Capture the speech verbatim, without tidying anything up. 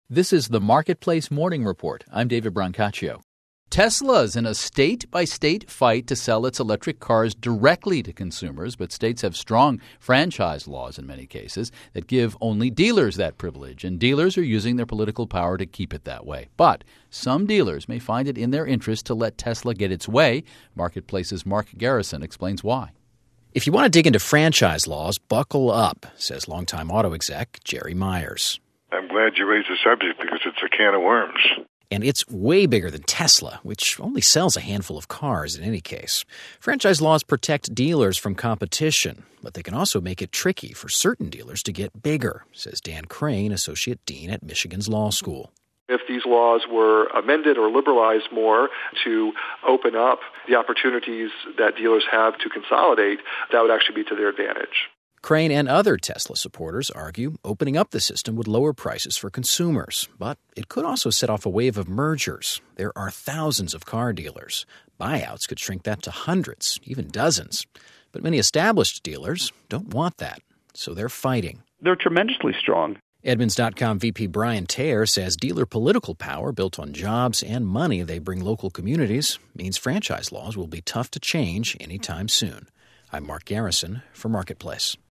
This is the Marketplace Morning Report. I'm David Brancaccio. Tesla's in a state-by-state fight to sell its electric cars directly to consumers, but states have strong franchise laws in many cases that give only dealers that privilege, and dealers are using their political power to keep it that way. But some dealers may find it in their interest to let Tesla get its way. Marketplace's Mark Garrison explains why. If you want to dig into franchise laws, buckle up, says longtime auto exec Jerry Myers. I'm glad you raised the subject because it's a can of worms. And it's way bigger than Tesla, which only sells a handful of cars in any case. Franchise laws protect dealers from competition, but they can also make it tricky for certain dealers to get bigger, says Dan Crane, Associate Dean at Michigan's Law School. If these laws were amended or liberalized more to open up the opportunities that dealers have to consolidate, that would actually be to their advantage. Crane and other Tesla supporters argue opening up the system would lower prices for consumers, but it could also set off a wave of mergers. There are thousands of car dealers. Buyouts could shrink that to hundreds, even dozens. But many established dealers don't want that, so they're fighting. They're tremendously strong. Edmunds dot com V P Brian Taylor says dealer political power built on jobs and money they bring local communities means franchise laws will be tough to change anytime soon. I'm Mark Garrison for Marketplace.